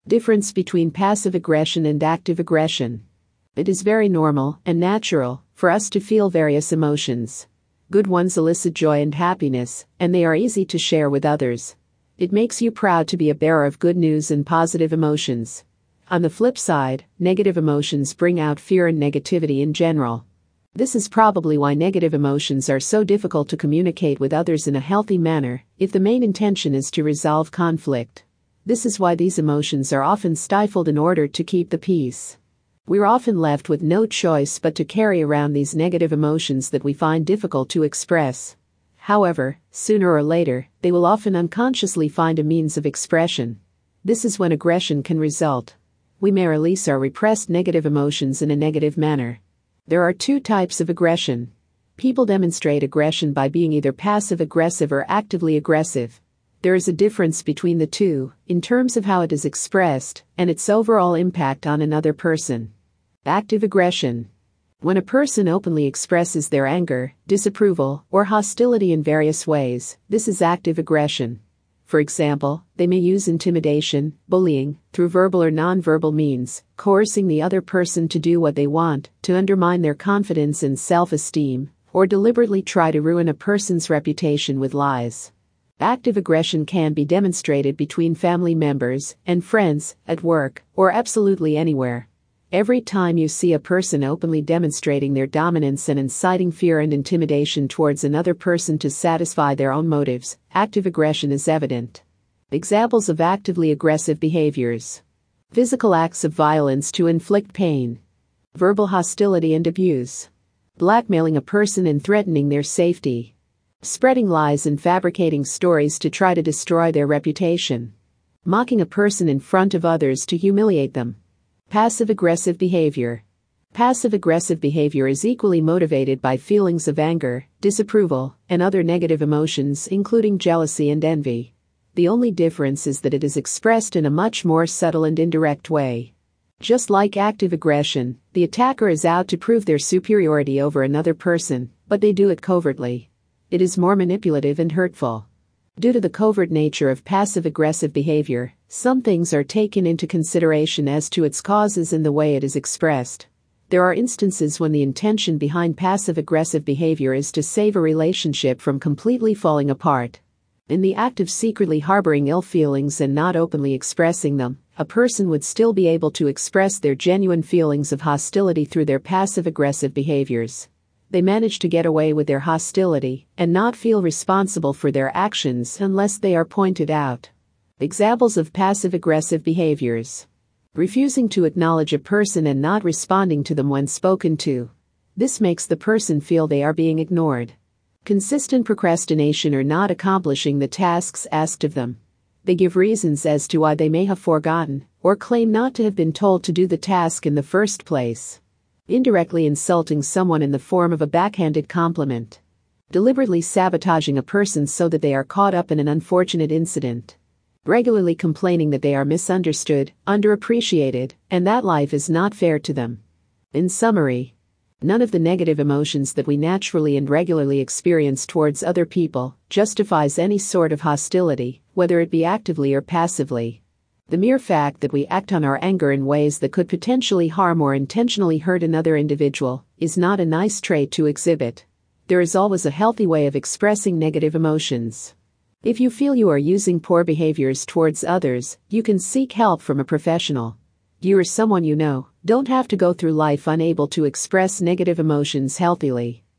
Difference between passive aggression and active aggression. It is very normal and natural for us to feel various emotions. Good ones elicit joy and happiness, and they are easy to share with others. It makes you proud to be a bearer of good news and positive emotions. On the flip side, negative emotions bring out fear and negativity in general. This is probably why negative emotions are so difficult to communicate with others in a healthy manner, if the main intention is to resolve conflict. This is why these emotions are often stifled in order to keep the peace. We're often left with no choice but to carry around these negative emotions that we find difficult to express. However, sooner or later, they will often unconsciously find a means of expression. This is when aggression can result. We may release our repressed negative emotions in a negative manner. There are two types of aggression. People demonstrate aggression by being either passive-aggressive or actively aggressive. There is a difference between the two, in terms of how it is expressed, and its overall impact on another person. Active aggression. When a person openly expresses their anger, disapproval, or hostility in various ways, this is active aggression. For example, they may use intimidation, bullying, through verbal or nonverbal means, coercing the other person to do what they want, to undermine their confidence and self-esteem, or deliberately try to ruin a person's reputation with lies. Active aggression can be demonstrated between family members and friends, at work, or absolutely anywhere. Every time you see a person openly demonstrating their dominance and inciting fear and intimidation towards another person to satisfy their own motives, active aggression is evident. Examples of actively aggressive behaviors: physical acts of violence to inflict pain, verbal hostility and abuse, blackmailing a person and threatening their safety, spreading lies and fabricating stories to try to destroy their reputation, mocking a person in front of others to humiliate them. Passive-aggressive behavior. Passive-aggressive behavior is equally motivated by feelings of anger, disapproval, and other negative emotions, including jealousy and envy. The only difference is that it is expressed in a much more subtle and indirect way. Just like active aggression, the attacker is out to prove their superiority over another person, but they do it covertly. It is more manipulative and hurtful. Due to the covert nature of passive-aggressive behavior, some things are taken into consideration as to its causes and the way it is expressed. There are instances when the intention behind passive-aggressive behavior is to save a relationship from completely falling apart. In the act of secretly harboring ill feelings and not openly expressing them, a person would still be able to express their genuine feelings of hostility through their passive-aggressive behaviors. They manage to get away with their hostility and not feel responsible for their actions unless they are pointed out. Examples of passive-aggressive behaviors: refusing to acknowledge a person and not responding to them when spoken to. This makes the person feel they are being ignored. Consistent procrastination or not accomplishing the tasks asked of them. They give reasons as to why they may have forgotten, or claim not to have been told to do the task in the first place. Indirectly insulting someone in the form of a backhanded compliment. Deliberately sabotaging a person so that they are caught up in an unfortunate incident. Regularly complaining that they are misunderstood, underappreciated, and that life is not fair to them. In summary, none of the negative emotions that we naturally and regularly experience towards other people justifies any sort of hostility, whether it be actively or passively. The mere fact that we act on our anger in ways that could potentially harm or intentionally hurt another individual is not a nice trait to exhibit. There is always a healthy way of expressing negative emotions. If you feel you are using poor behaviors towards others, you can seek help from a professional. You or someone you know don't have to go through life unable to express negative emotions healthily.